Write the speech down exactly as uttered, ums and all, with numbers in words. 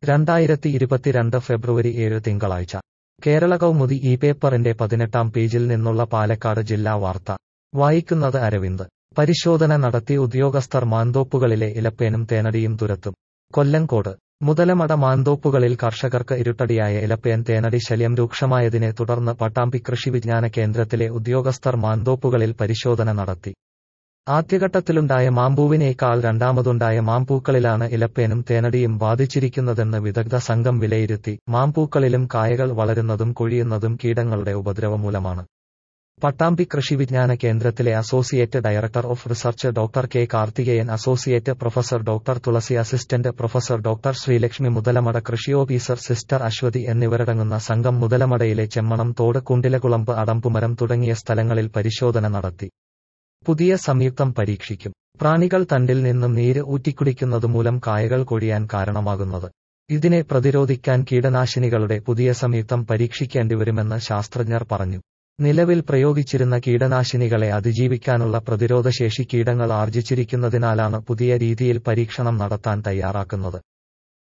രണ്ടായിരത്തി ഇരുപത്തിരണ്ട് ഫെബ്രുവരി ഏഴ് തിങ്കളാഴ്ച കേരള കൗമുദി ഈ പേപ്പറിന്റെ പതിനെട്ടാം പേജിൽ നിന്നുള്ള പാലക്കാട് ജില്ലാ വാർത്ത വായിക്കുന്നത് അരവിന്ദ്. പരിശോധന നടത്തി ഉദ്യോഗസ്ഥർ മാന്തോപ്പുകളിലെ ഇലപ്പേനും തേനടിയും തുരത്തും. കൊല്ലങ്കോട് മുതലമട മാന്തോപ്പുകളിൽ കർഷകർക്ക് ഇരുട്ടടിയായ ഇലപ്പേൻ തേനടി ശല്യം രൂക്ഷമായതിനെ തുടർന്ന് പട്ടാമ്പി കൃഷി വിജ്ഞാന കേന്ദ്രത്തിലെ ഉദ്യോഗസ്ഥർ മാന്തോപ്പുകളിൽ പരിശോധന നടത്തി. ആദ്യഘട്ടത്തിലുണ്ടായ മാമ്പൂവിനേക്കാൾ രണ്ടാമതുണ്ടായ മാമ്പൂക്കളിലാണ് ഇലപ്പേനും തേനടിയും ബാധിച്ചിരിക്കുന്നതെന്ന് വിദഗ്ധ സംഘം വിലയിരുത്തി. മാമ്പൂക്കളിലും കായകൾ വളരുന്നതും കൊഴിയുന്നതും കീടങ്ങളുടെ ഉപദ്രവം മൂലമാണ്. പട്ടാമ്പി കൃഷി വിജ്ഞാന കേന്ദ്രത്തിലെ associate director of research doctor K Karthikeyan, associate professor doctor Thulasi, assistant professor doctor Sreelakshmi, Muthalamada കൃഷി ഓഫീസർ സിസ്റ്റർ അശ്വതി എന്നിവരടങ്ങുന്ന സംഘം മുതലമടയിലെ ചെമ്മണം തോട്, കുണ്ടിലകുളമ്പ്, അടമ്പുമരം തുടങ്ങിയ സ്ഥലങ്ങളിൽ പരിശോധന നടത്തി. പുതിയ സംയുക്തം പരീക്ഷിക്കും. പ്രാണികൾ തണ്ടിൽ നിന്നും നീര് ഊറ്റിക്കുടിക്കുന്നതുമൂലം കായകൾ കൊഴിയാൻ കാരണമാകുന്നത്. ഇതിനെ പ്രതിരോധിക്കാൻ കീടനാശിനികളുടെ പുതിയ സംയുക്തം പരീക്ഷിക്കേണ്ടിവരുമെന്ന് ശാസ്ത്രജ്ഞർ പറഞ്ഞു. നിലവിൽ പ്രയോഗിച്ചിരുന്ന കീടനാശിനികളെ അതിജീവിക്കാനുള്ള പ്രതിരോധശേഷി കീടങ്ങൾ ആർജിച്ചിരിക്കുന്നതിനാലാണ് പുതിയ രീതിയിൽ പരീക്ഷണം നടത്താൻ തയ്യാറാക്കുന്നത്.